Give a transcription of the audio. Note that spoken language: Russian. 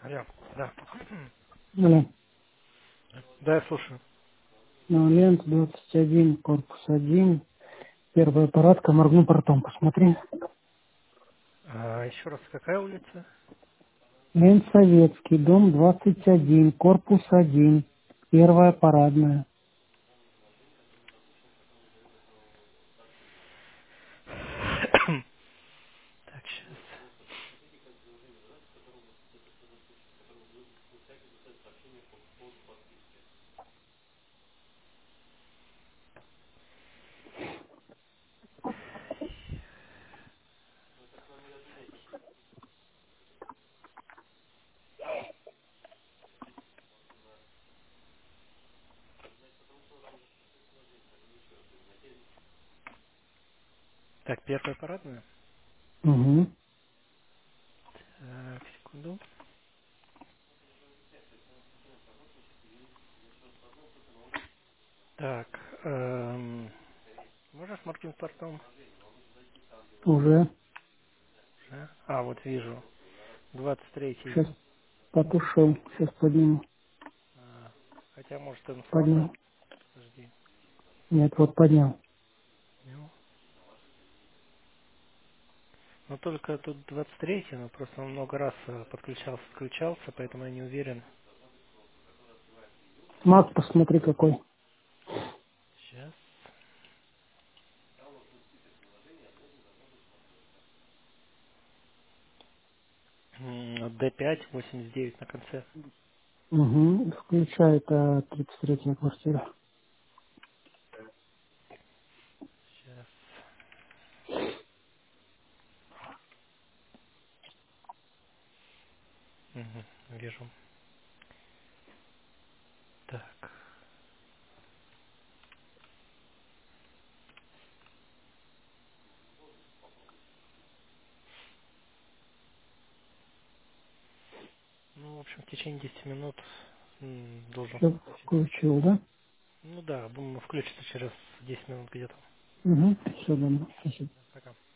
Алло, да. Алло. Да, я слушаю. Лент 21, корпус 1. Первая аппаратка, моргну портом, посмотри. Еще раз, какая улица? Лент Советский, дом 21, корпус 1. Первая парадная. Так, сейчас. Так, первая парадная. Угу. Так, секунду. Так, можешь маркинг портом? Уже. Да? Вот вижу. 23-й. Сейчас потушил. Сейчас подниму. Хотя, может, он слабый. Поднял. Подожди. Нет, вот поднял. Ну, но только тут 23-й, но просто он много раз подключался, отключался, поэтому я не уверен. Мак, посмотри какой. Сейчас. D5, 89 на конце. Угу. Включает 33-я квартира. Сейчас. Мгм, вижу. Так. Ну, в общем, в течение 10 минут должен Все включиться. включил, да? Ну да, включится через 10 минут где-то. Угу. Все, добро. Спасибо. Пока.